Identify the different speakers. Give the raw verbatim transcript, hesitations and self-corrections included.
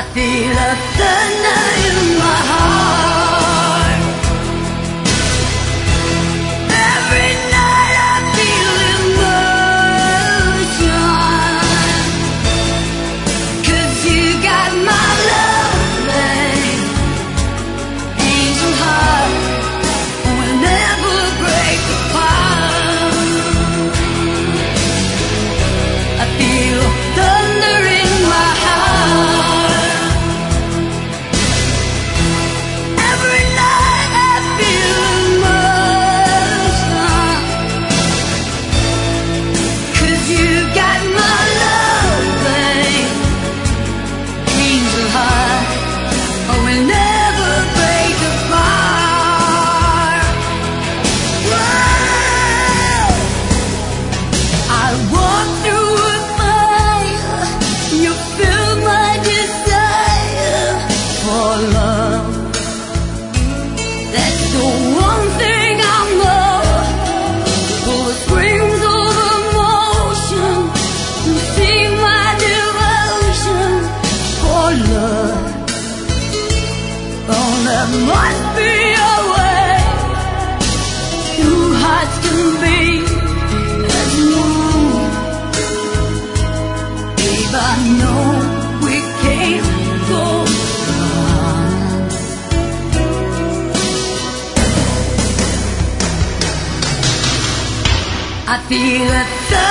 Speaker 1: I feel a thunder in my heart. Every night I feel emotion, 'cause you got my loving angel heart. We'll never break apart. I feel thunder in my heart. Every night I feel emotion, 'cause you got my loving angel heart. Oh, we'll never break apart. Whoa. I walk through a fire, you fill my desire for love. That's the one thing I know. Full of springs of emotion, you see my devotion for love. Oh, there must be a way two hearts can beat as one. Babe, I know we can't go wrong. I feel a thirst